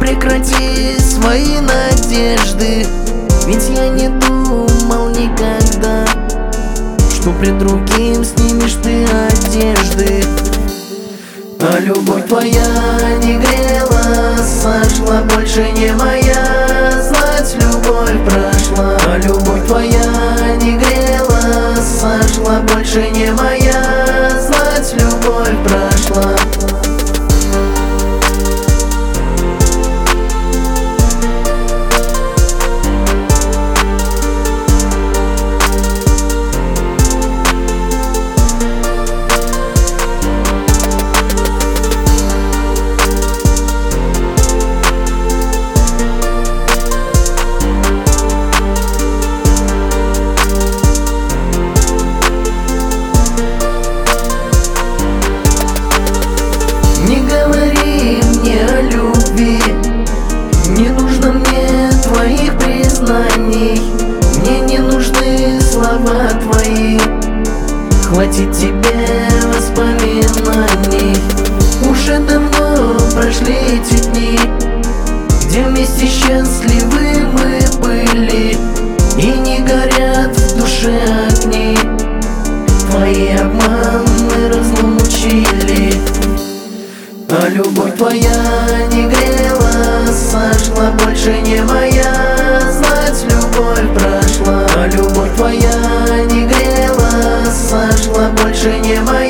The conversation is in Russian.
прекрати свои надежды, ведь я не думал никогда, что пред другим снимешь ты одежды. А любовь твоя не грела, сошла, больше не моя, знать любовь прошла. А любовь твоя не грела, сошла, больше не моя, знать любовь прошла. Не говори мне о любви, не нужно мне твоих признаний, мне не нужны слова твои, хватит тебе воспоминаний. Уже давно прошли эти дни, где вместе счастливы мы были, и не горят в душе огни. Твои обманы разлучили. А любовь твоя не грела, сошла, больше не моя, знать любовь прошла. А любовь твоя не грела, сошла, больше не моя.